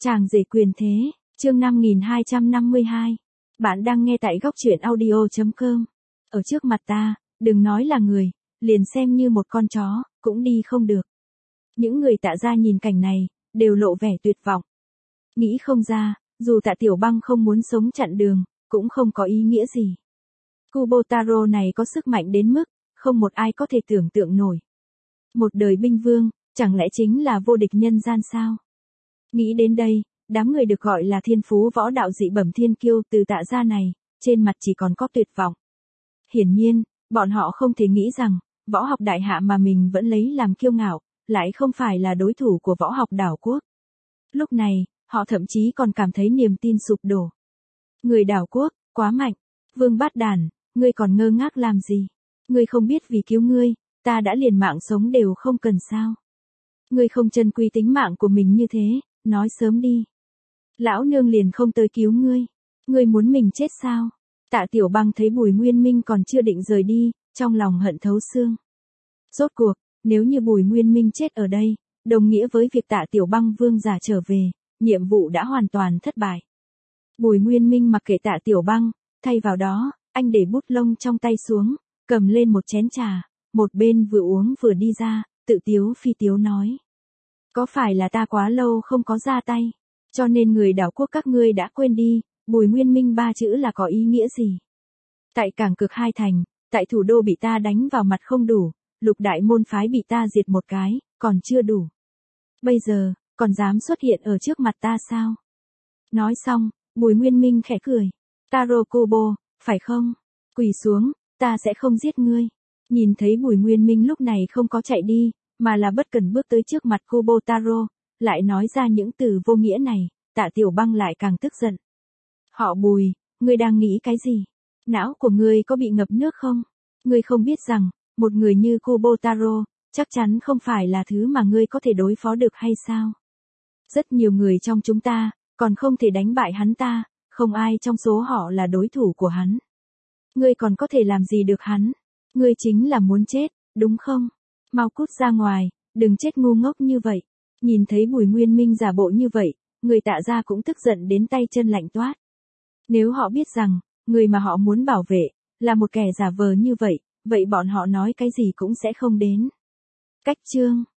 Chàng rể quyền thế, chương 5252. Bạn đang nghe tại góc truyện audio.com. Ở trước mặt ta, đừng nói là người, liền xem như một con chó, cũng đi không được. Những người Tạ gia nhìn cảnh này, đều lộ vẻ tuyệt vọng. Nghĩ không ra, dù Tạ Tiểu Băng không muốn sống chặn đường, cũng không có ý nghĩa gì. Kubotaro này có sức mạnh đến mức, không một ai có thể tưởng tượng nổi. Một đời binh vương, chẳng lẽ chính là vô địch nhân gian sao? Nghĩ đến đây, đám người được gọi là thiên phú võ đạo dị bẩm thiên kiêu từ Tạ gia này, trên mặt chỉ còn có tuyệt vọng. Hiển nhiên, bọn họ không thể nghĩ rằng, võ học đại hạ mà mình vẫn lấy làm kiêu ngạo, lại không phải là đối thủ của võ học đảo quốc. Lúc này, họ thậm chí còn cảm thấy niềm tin sụp đổ. Người đảo quốc, quá mạnh. Vương Bát Đản, ngươi còn ngơ ngác làm gì? Ngươi không biết vì cứu ngươi, ta đã liền mạng sống đều không cần sao? Ngươi không trân quý tính mạng của mình như thế, nói sớm đi. Lão nương liền không tới cứu ngươi. Ngươi muốn mình chết sao? Tạ Tiểu Băng thấy Bùi Nguyên Minh còn chưa định rời đi, trong lòng hận thấu xương. Rốt cuộc, nếu như Bùi Nguyên Minh chết ở đây, đồng nghĩa với việc Tạ Tiểu Băng vương giả trở về, nhiệm vụ đã hoàn toàn thất bại. Bùi Nguyên Minh mặc kệ Tạ Tiểu Băng, thay vào đó, anh để bút lông trong tay xuống, cầm lên một chén trà, một bên vừa uống vừa đi ra, tự tiếu phi tiếu nói. Có phải là ta quá lâu không có ra tay, cho nên người đảo quốc các ngươi đã quên đi, Bùi Nguyên Minh ba chữ là có ý nghĩa gì? Tại cảng cực hai thành, tại thủ đô bị ta đánh vào mặt không đủ, lục đại môn phái bị ta diệt một cái, còn chưa đủ. Bây giờ, còn dám xuất hiện ở trước mặt ta sao? Nói xong, Bùi Nguyên Minh khẽ cười. Taro Kubo, phải không? Quỳ xuống, ta sẽ không giết ngươi. Nhìn thấy Bùi Nguyên Minh lúc này không có chạy đi, mà là bất cần bước tới trước mặt Kubotaro, lại nói ra những từ vô nghĩa này, Tạ Tiểu Băng lại càng tức giận. Họ Bùi, ngươi đang nghĩ cái gì? Não của ngươi có bị ngập nước không? Ngươi không biết rằng, một người như Kubotaro, chắc chắn không phải là thứ mà ngươi có thể đối phó được hay sao? Rất nhiều người trong chúng ta, còn không thể đánh bại hắn ta, không ai trong số họ là đối thủ của hắn. Ngươi còn có thể làm gì được hắn? Ngươi chính là muốn chết, đúng không? Mau cút ra ngoài, đừng chết ngu ngốc như vậy. Nhìn thấy Bùi Nguyên Minh giả bộ như vậy, người Tạ gia cũng tức giận đến tay chân lạnh toát. Nếu họ biết rằng, người mà họ muốn bảo vệ, là một kẻ giả vờ như vậy, vậy bọn họ nói cái gì cũng sẽ không đến. Cách chương